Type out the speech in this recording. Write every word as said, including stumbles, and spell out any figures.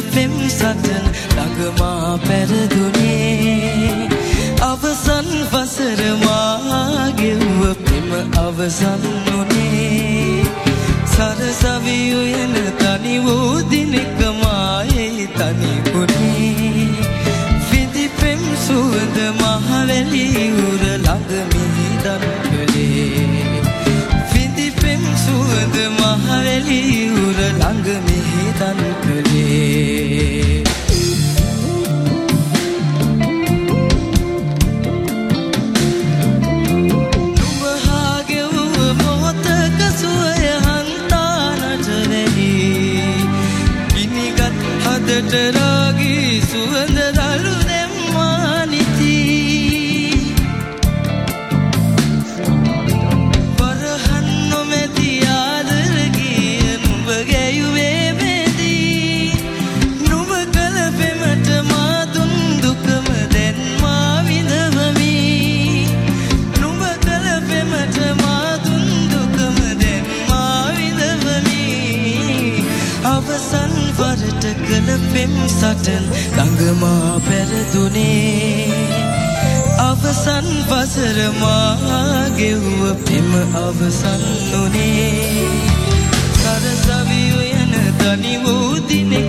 පෙම් සටන් ළඟමා පැරදුනේ අවසන් වසර මා ගෙව්ව පෙම අවසන් වුනේ සරසවි උයන තනි වූ දිනක මායේ තනි වුනේ විදි පෙම් සුවඳ මහවැලි උර ළඟ මිහිදන් කළේ විදි පෙම් සුවඳ මහවැලි උර ළඟ මිහිදන් කළේ රාගී සුවඳ දලු දැම්මා නිති වරහන් නොමැති ආදර ගිය නුඹ ගැයුවේ බෙදී නුඹ කල පෙමට මා දුන් දුකම දැන් මා විඳවමි නුඹ කල පෙමට මා දුන් දුකම දැන් මා විඳවමි අවසන් වරට කල පෙම් සටන් ළඟමා පැරදුනේ අවසන් වසර මා ගෙව්ව පෙම අවසන් වුනේ සරසවි උයන තනි වූ දිනේ